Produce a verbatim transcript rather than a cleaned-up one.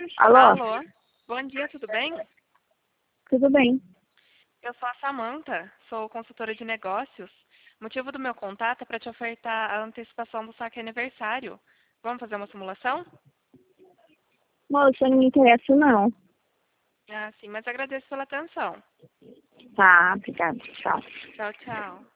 Alô? Alô? Bom dia, tudo bem? Tudo bem? Eu sou a Samantha, sou consultora de negócios. O motivo do meu contato é para te ofertar a antecipação do saque aniversário. Vamos fazer uma simulação? Moça, não me interessa não. Ah, sim, mas agradeço pela atenção. Tá, obrigada. Tchau. Tchau, tchau.